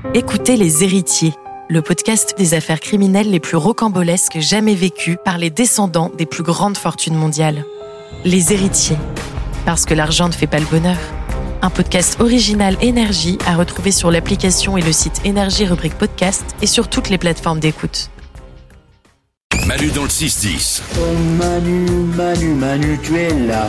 Écoutez Les Héritiers, le podcast des affaires criminelles les plus rocambolesques jamais vécues par les descendants des plus grandes fortunes mondiales. Les Héritiers, parce que l'argent ne fait pas le bonheur. Un podcast original Énergie à retrouver sur l'application et le site Énergie rubrique podcast et sur toutes les plateformes d'écoute. Manu dans le 6-10. Oh Manu, tu es là.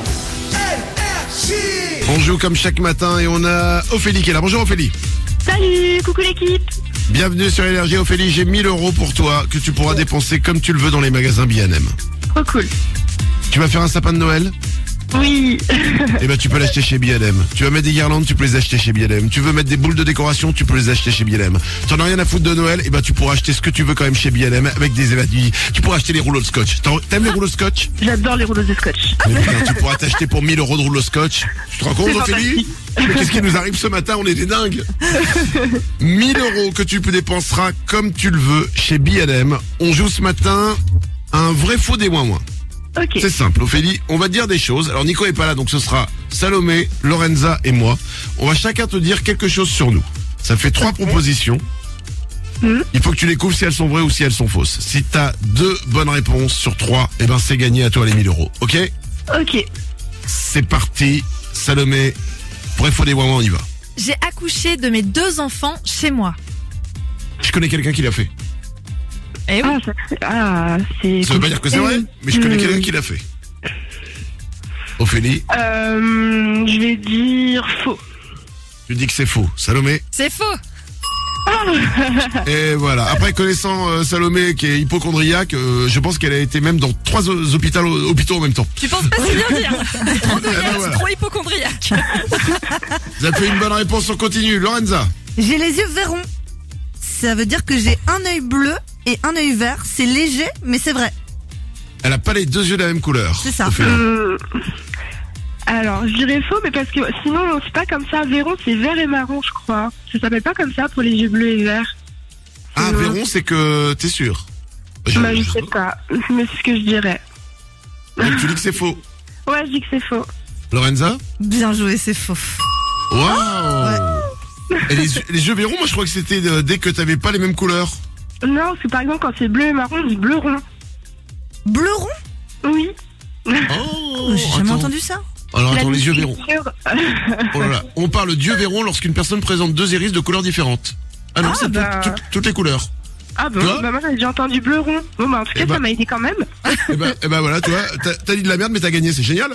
On joue comme chaque matin et on a Ophélie qui est là. Bonjour Ophélie. Salut, coucou l'équipe. Bienvenue sur Énergie. Ophélie, j'ai 1000 € pour toi que tu pourras dépenser comme tu le veux dans les magasins B&M. Trop cool. Tu vas faire un sapin de Noël ? Oui. Eh ben tu peux l'acheter chez B&M. Tu vas mettre des guirlandes, tu peux les acheter chez B&M. Tu veux mettre des boules de décoration, tu peux les acheter chez B&M. Tu en as rien à foutre de Noël, eh ben tu pourras acheter ce que tu veux quand même chez B&M avec des évacuis. Tu pourras acheter les rouleaux de scotch. T'aimes les rouleaux de scotch ? J'adore les rouleaux de scotch. Mais putain, tu pourras t'acheter pour 1000 € de rouleaux de scotch. Tu te rends compte, C'est Ophélie ? Mais qu'est-ce qui nous arrive ce matin ? On est des dingues. 1000 € que tu dépenseras comme tu le veux chez B&M. On joue ce matin un vrai faux des ouin-ouin. Ok. C'est simple, Ophélie, on va te dire des choses. Alors Nico est pas là, donc ce sera Salomé, Lorenza et moi. On va chacun te dire quelque chose sur nous. Ça fait 3 propositions. Il faut que tu les couvres si elles sont vraies ou si elles sont fausses. Si t'as 2 bonnes réponses sur 3, eh ben c'est gagné, à toi les 1000 €. Ok ? Ok. C'est parti, Salomé. Vrai faux des ouin-ouin, on y va. J'ai accouché de mes 2 enfants chez moi. Je connais quelqu'un qui l'a fait. Eh oui. C'est. Ça veut pas dire que c'est vrai, mais je connais quelqu'un qui l'a fait. Ophélie, Je vais dire faux. tu dis que c'est faux. Salomé. C'est faux. Et voilà. Après, connaissant Salomé qui est hypocondriaque, je pense qu'elle a été même dans 3 hôpitaux en même temps. Tu penses pas si bien dire. Eh ben voilà. Trop hypocondriaque. Vous avez fait une bonne réponse, on continue. Lorenza. J'ai les yeux verrons. Ça veut dire que j'ai un œil bleu et un œil vert. C'est léger, mais c'est vrai. Elle a pas les 2 yeux de la même couleur. C'est ça. Ophélie. Alors, je dirais faux, mais parce que sinon, c'est pas comme ça. Véron, c'est vert et marron, je crois. Ça s'appelle pas comme ça pour les yeux bleus et verts. Ah, Véron, c'est que t'es sûr. Je sais pas, mais c'est ce que je dirais. Donc, tu dis que c'est faux. Ouais, je dis que c'est faux. Lorenza. Bien joué, c'est faux. Waouh. Et les yeux Véron, moi je crois que c'était dès que t'avais pas les mêmes couleurs. Non, parce que par exemple, quand c'est bleu et marron, on dit bleu rond. Bleu rond ? Oui. Oh, J'ai jamais attends. entendu ça. Alors attends, La les yeux Véron. texture. Oh là là. On parle d'yeux Véron lorsqu'une personne présente 2 iris de couleurs différentes. Ah non, c'est toutes les couleurs. Ah bon, Toi moi j'ai entendu bleu rond. Bon bah en tout cas ça m'a aidé quand même. Et ben voilà, tu vois, t'as dit de la merde mais t'as gagné, c'est génial.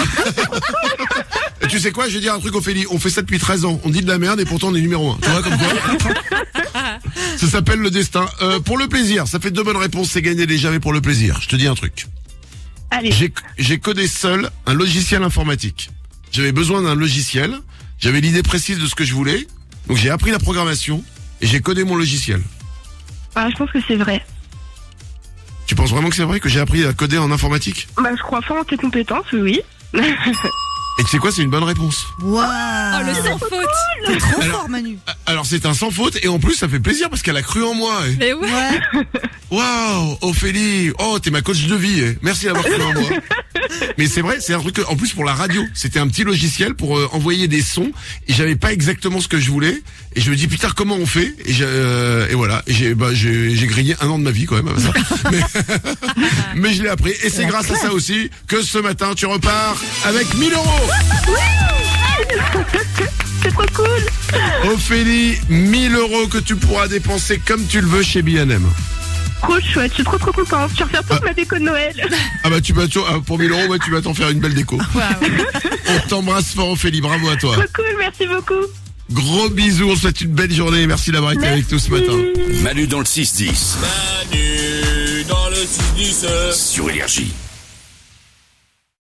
Et tu sais quoi, je vais dire un truc Ophélie, on fait ça depuis 13 ans, on dit de la merde et pourtant on est numéro 1. Tu vois comme quoi. Ça s'appelle le destin. Pour le plaisir, ça fait 2 bonnes réponses, c'est gagné déjà, mais pour le plaisir, je te dis un truc. Allez. J'ai codé seul un logiciel informatique. J'avais besoin d'un logiciel, j'avais l'idée précise de ce que je voulais, donc j'ai appris la programmation et j'ai codé mon logiciel. Ah, je pense que c'est vrai. Tu penses vraiment que c'est vrai que j'ai appris à coder en informatique ? Bah je crois fort en tes compétences, oui. Et tu sais quoi, c'est une bonne réponse. Waouh. Oh, le sans faute. T'es trop Alors- fort, Manu. Alors c'est un sans faute et en plus ça fait plaisir parce qu'elle a cru en moi. Mais ouais. Ouais. Waouh, Ophélie, oh t'es ma coach de vie. Merci d'avoir cru en moi. Mais c'est vrai, c'est un truc en plus pour la radio. C'était un petit logiciel pour envoyer des sons et j'avais pas exactement ce que je voulais et je me dis putain comment on fait et voilà et j'ai grillé 1 an de ma vie quand même avec ça. Mais je l'ai appris et c'est grâce à ça aussi que ce matin tu repars avec 1000 €. C'est trop cool. Ophélie, 1000 € que tu pourras dépenser comme tu le veux chez B&M. Trop chouette, je suis trop contente. Je vais refaire toute ma déco de Noël. Ah bah tu vas pour 1000 €, ouais, tu vas t'en faire une belle déco. On t'embrasse fort Ophélie, bravo à toi. Trop cool, merci beaucoup. Gros bisous, on te souhaite une belle journée et merci d'avoir été avec nous ce matin. Manu dans le 6-10. Manu dans le 6-10. Sur Énergie.